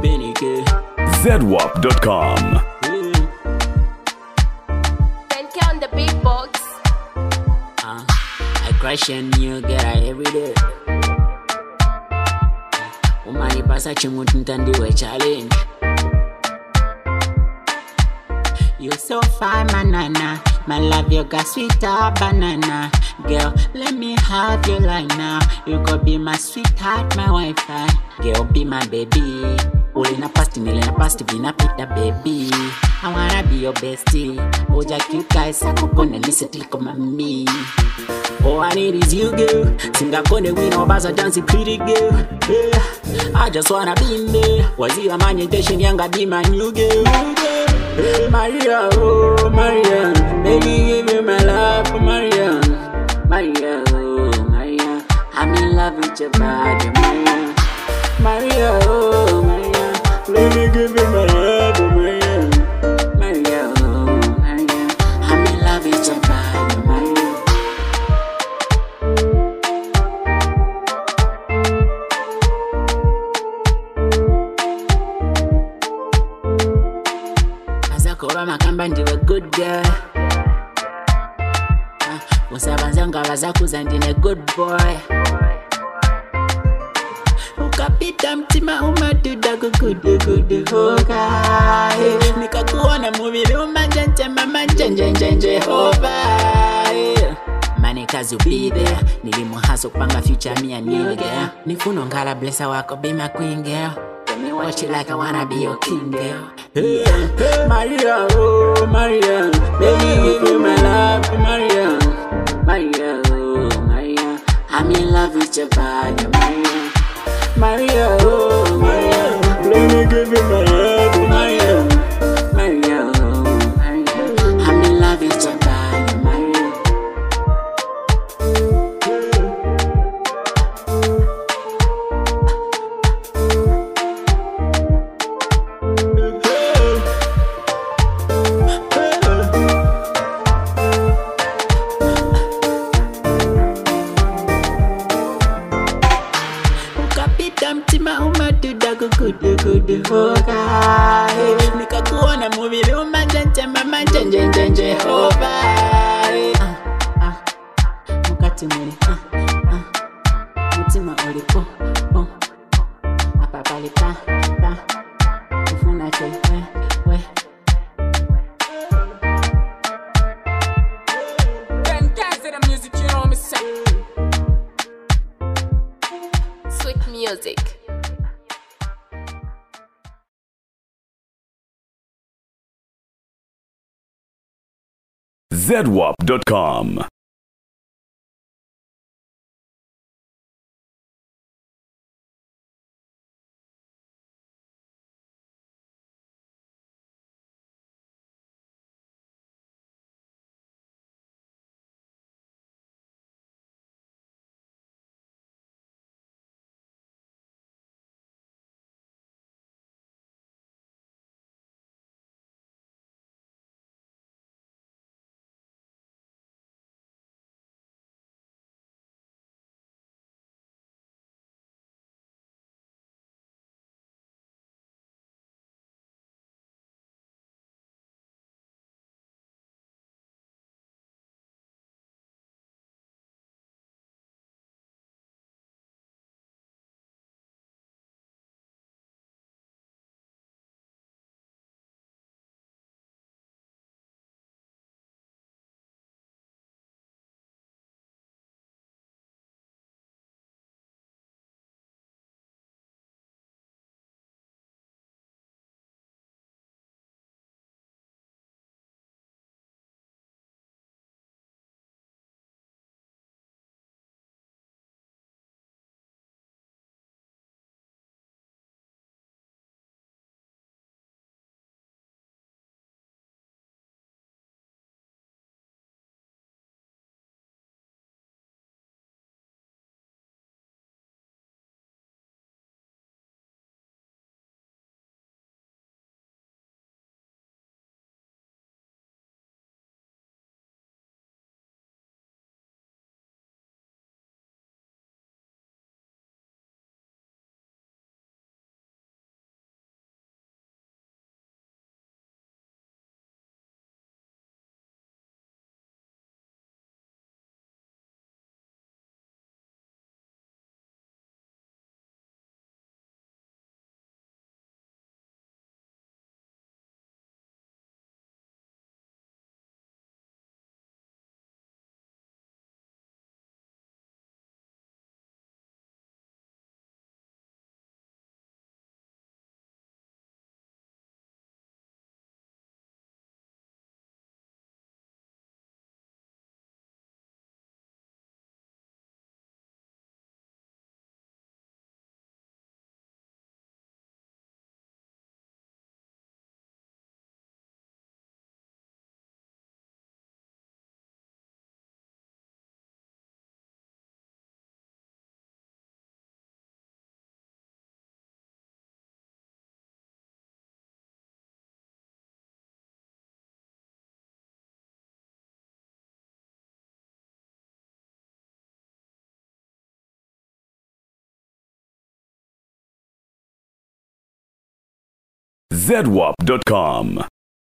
ZWAP.com. On the big box. I crush a new girl every day. Umani pasa chimutu ntandiwe challenge. You so fine, my nana. My love, you got sweeter banana. Girl, let me have you right now. You could be my sweetheart, my Wi-Fi. Girl, be my baby. Ulina pasti, nilina pasti, vina pita baby. I wanna be your bestie. Oja cute guys, sakukone listen to mami. All I need is you, girl. Singa kone win or baza dancing pretty girl. Yeah. I just wanna be in there. Was you a man intention, younger be my new girl. Hey, Maria, oh Maria, baby give me my love, Maria, Maria, oh Maria, I'm in love with your body, Maria, Maria, oh Maria, baby give me my love, Maria, Maria, oh Maria, I'm in love with your body, Maria. Kora makamba ndiwe good girl. Usabanzanga bazakuza ndine good boy. Ukapita mtima umatuda kukudu hoka. Nikakuona mubili umajenje mama njenje hoba. Mane kazi be there. Nilimuhaso kupanga future me and you girl. Nifuno ngala blessa wako be my queen girl. Me watch it like I wanna be your king, girl. Hey, Maria, oh Maria, baby give me my love, Maria, Maria, oh Maria, I'm in love with your body, Maria, Maria, oh Maria, baby give me my love, Maria, Maria, oh Maria, I'm in love with your body, Maria. Mtima umatuda kukudu hoka. Nikakuona mubili umajenje mama njenje hoba. Mukati mwili mutima ulipo apa pali pa ufuna che we Ben Kaiser the music, you know me say. Sweet music. ZWAP.com. ZWAP.com.